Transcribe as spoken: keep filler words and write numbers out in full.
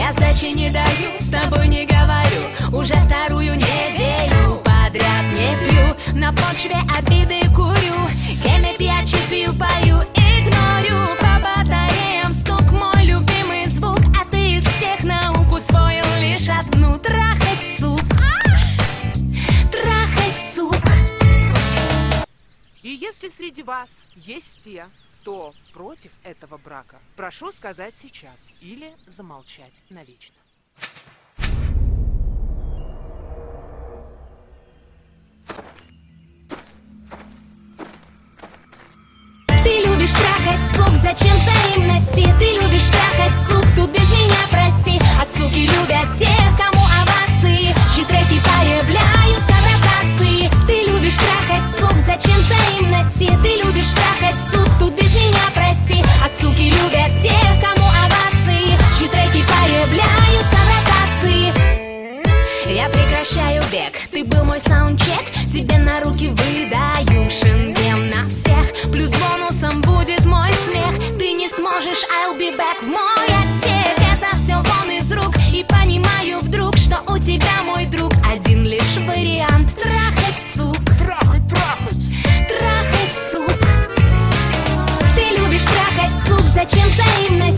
Я сдачи не даю, с тобой не говорю. Уже вторую неделю подряд не пью. На почве обиды курю. Кеми пьячи пью, пою, игнорю. По батареям стук, мой любимый звук. А ты из всех наук усвоил лишь одну. Трахать, сук. Трахать, сук. И если среди вас есть те, кто против этого брака, прошу сказать сейчас или замолчать навечно. Ты любишь трахать, сук, зачем взаимности? Ты любишь трахать, сук, тут без меня прости. А суки любят тех, кому овации, чьи треки появляются в ротации. Ты любишь трахать, сук, зачем взаимности? Ты любишь трахать, сук, тут без меня прости. А суки любят тех, кому овации, чьи треки появляются в ротации. Я прекращаю бег, ты был мой саундчек. Тебе на руки выдаю шенген на всех. Плюс бонусом будет мой смех. Ты не сможешь, I'll be back в мой отсек. Это все вон из рук. И понимаю вдруг, что у тебя, мой друг, один лишь вариант. Трахать, сук. Трахать, трахать. Трахать, сук. Ты любишь трахать, сук, зачем взаимность?